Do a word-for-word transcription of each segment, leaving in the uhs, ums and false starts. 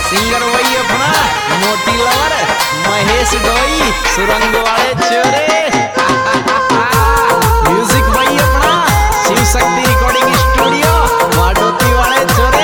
Singer वही अपना मोती लवर महेश डोई सुरंग वाले चोरे। म्यूजिक वही अपना शिव शक्ति रिकॉर्डिंग स्टूडियो वाडोती वाले चोरे।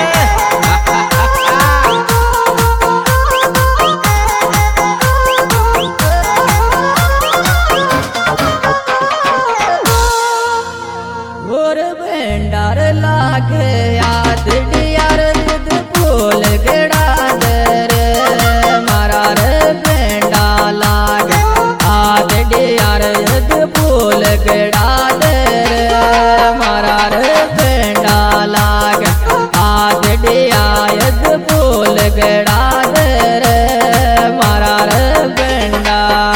और भंडार लागे याद डियार दूध फूल गड़ा दर मारा रे भंडा लागे याद डियार दूध फूल गड़ा दर मारा रे भंडा लागे याद डियार दूध फूल गड़ा दर मारा रे भंडा।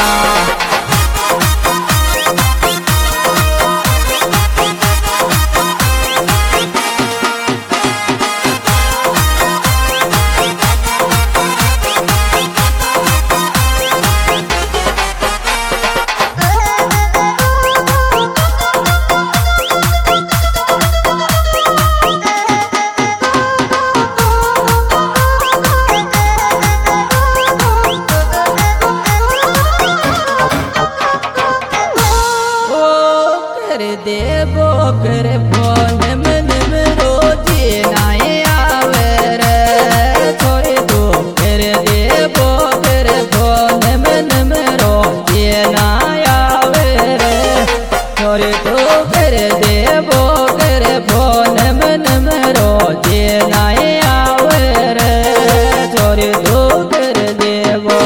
देवो कर फोन मन में रोजी नाए आवे रे छोरे दो कर देवो कर फोन मन में रोजी नाए आवे रे छोरे दो कर देवो कर फोन मन में रोजी नाए आवे रे छोरे दो कर देवो।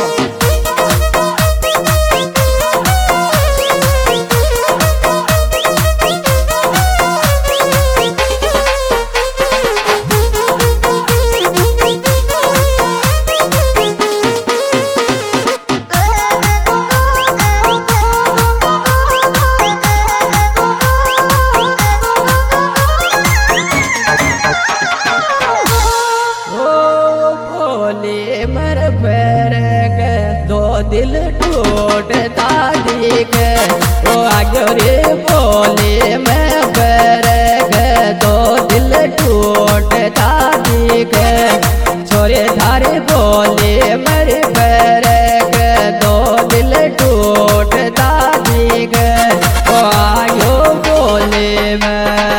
मर पैर के दो दिल टूटता दिख ओ आगे रे बोले मैं पैर के दो दिल टूटता दिख छोरे धारे बोले मेरे पैर के दो दिल टूटता दिख ओ आयो बोले मैं।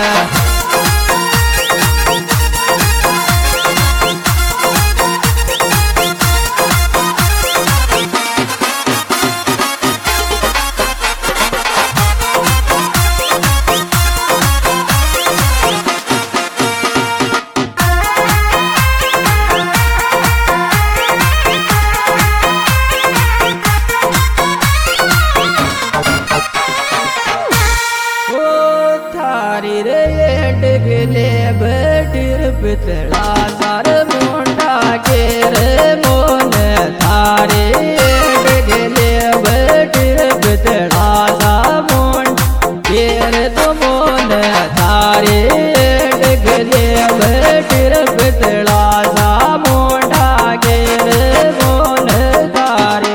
डगले बटिर पितला सार मोंडा के रे मोन थारे डगले बटिर पितला सा मोन के रे तो मोन थारे डगले बटिर पितला सा मोंडा के रे मोन थारे।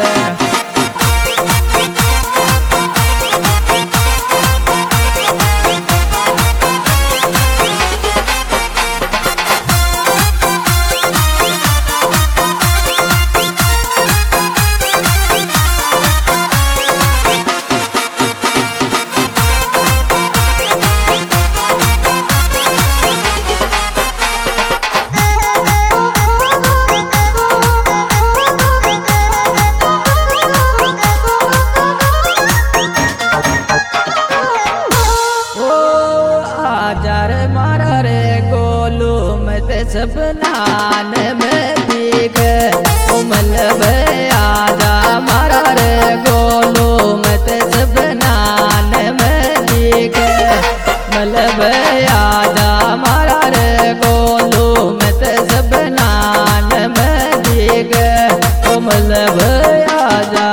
मारा रे गोलू मत सपनान में दिख उमल आजा मारा रे गोलू मत सपनान में दिख मलब आजा मारा रे गोलू मत सपनान में दिख उमल आजा।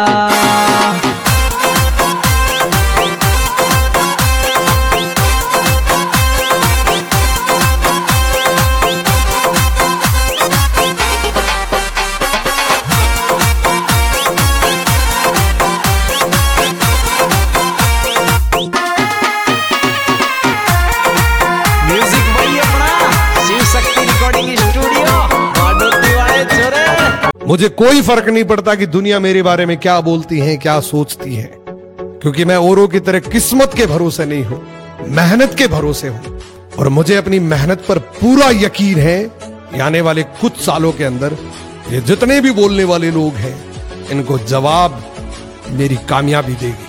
मुझे कोई फर्क नहीं पड़ता कि दुनिया मेरे बारे में क्या बोलती है, क्या सोचती है, क्योंकि मैं औरों की तरह किस्मत के भरोसे नहीं हूं, मेहनत के भरोसे हूं। और मुझे अपनी मेहनत पर पूरा यकीन है कि आने वाले कुछ सालों के अंदर ये जितने भी बोलने वाले लोग हैं, इनको जवाब मेरी कामयाबी देगी।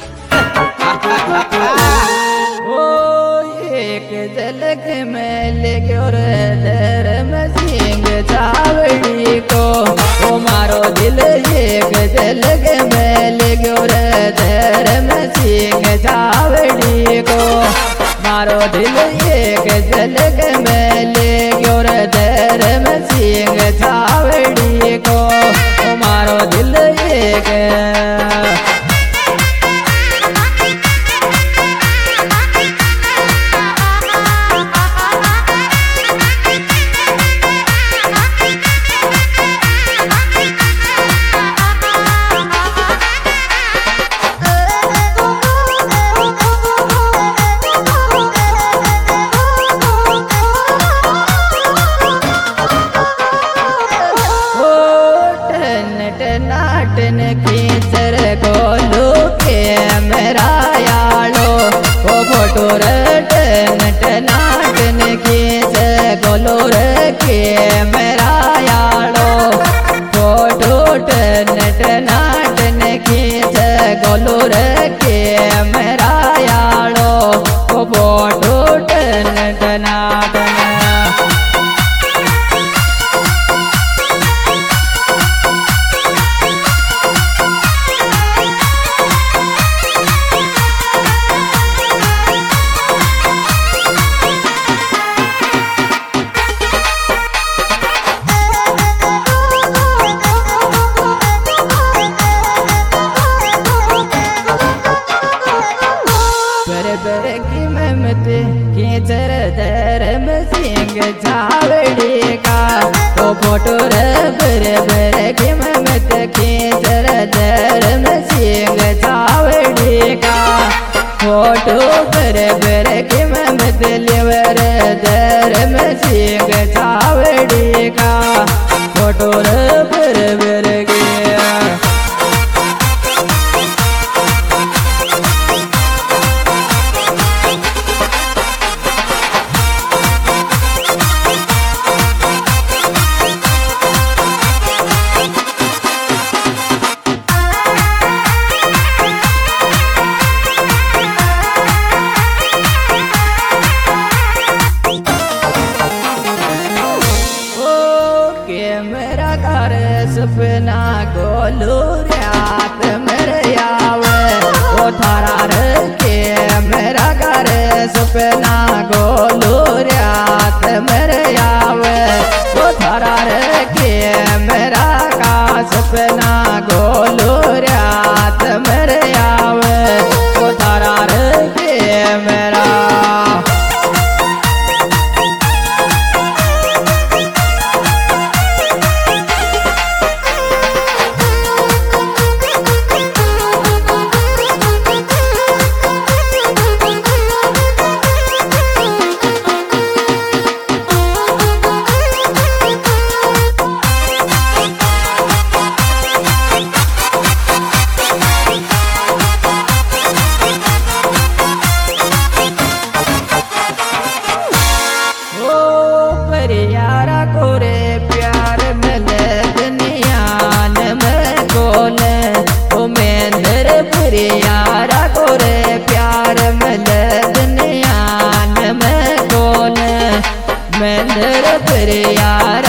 एक झलक में लेके और दर में सिंह चावड़ी को, ओ मारो दिल एक झलक में लेके और दर में सिंह चावड़ी को, मारो दिल एक झलक में लेके और दर में सिंह चावड़ी को, ओ मारो दिल एक। नाटन खींचर गोलू के मेरा यालो, ओ फोटो रटन नाटन खींच गोलू के मेरा यालो, फोटो टन नाटन खींच गोलू के मेरा यालो, ओ फोटो टन नाटन। खींचर धर्म सिंह चावड़ी का, ओ फोटो बर बर की मत खींचर धर्म सिंह चावड़ी का, फोटो बर बर की मत लेवर धर्म सिंह चावड़ी का, फोटो बर बर गया। सपना गोलू रात मेरे आवे, ओ थारा रखे मेरा घर सपना गोलू रात मेरे आवे, ओ थारा रखे मेरा का सपना गोलू रात मेरे आवे, ओ थारा रखे मेरा। यारा कोरे प्यार मिले दुनिया में कौन, मैं पर यार